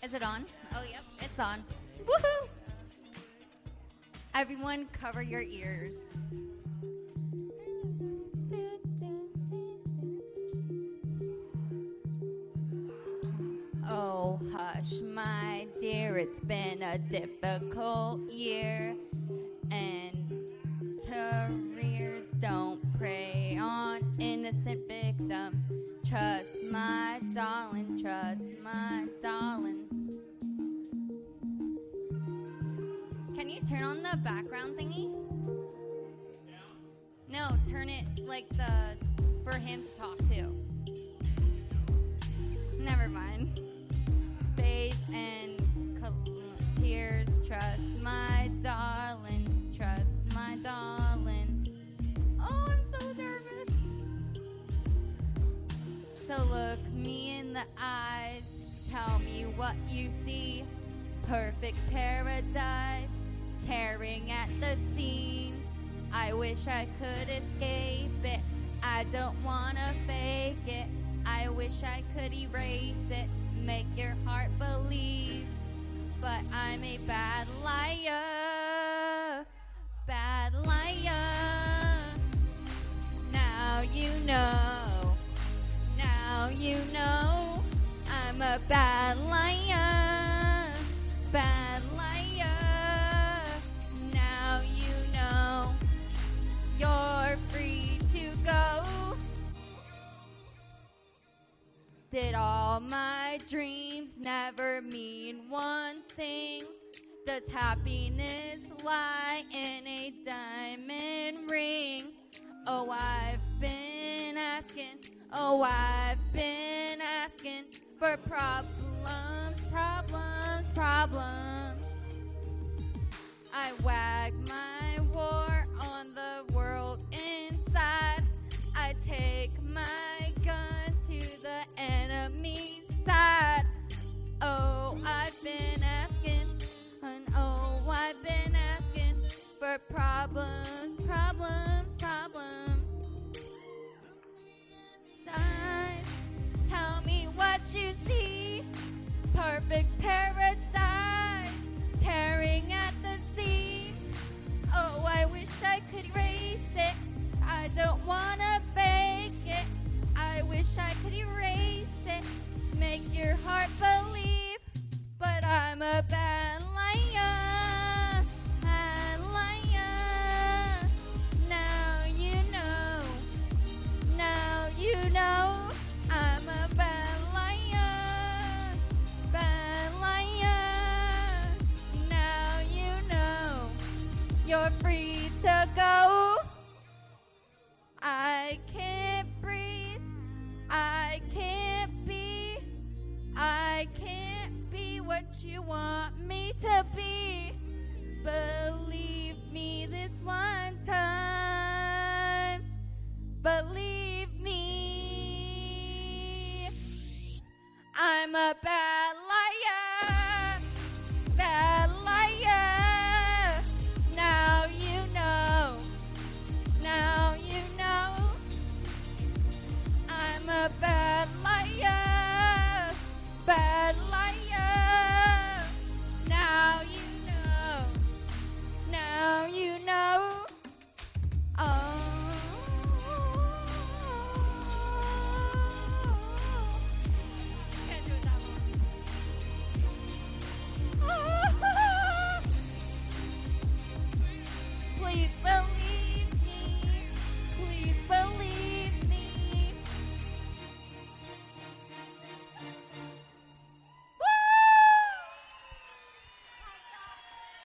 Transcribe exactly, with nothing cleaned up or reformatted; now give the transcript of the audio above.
Is it on? Oh, yep, it's on. Woohoo! Everyone, cover your ears. Oh, hush, my dear, it's been a difficult year. And terriers don't prey on innocent victims. Trust my darling, trust my darling. Can you turn on the background thingy? No, turn it like the, for him to talk to. Never mind. Faith and col- tears, trust my darling, trust my darling. Oh, I'm so nervous. So look me in the eyes, tell me what you see. Perfect paradise, tearing at the seams. I wish I could escape it, I don't wanna fake it. I wish I could erase it, make your heart believe. But I'm a bad liar, bad liar. Now you know, now you know. I'm a bad liar, bad liar. Now you know, you're free to go. Did all my dreams never mean one thing? Does happiness lie in a diamond ring? Oh, I've been asking, oh, I've been asking for problems, problems, problems. I wag my war on the world inside. I take my gun to the enemy's side. Oh, I've been asking, and oh, I've been asking for problems, problems, problems. Signs, tell me what you see. Perfect paradise, tearing at the seams. Oh, I wish I could erase it. I don't wanna fake it. I wish I could erase it, make your heart believe. But I'm a bad liar, bad liar. Now you know, now you know. I'm a bad liar, bad liar. Now you know, you're free to go. I can't breathe, I can't be, I can't be what you want me to be. Believe me this one time, believe me. I'm a bad liar.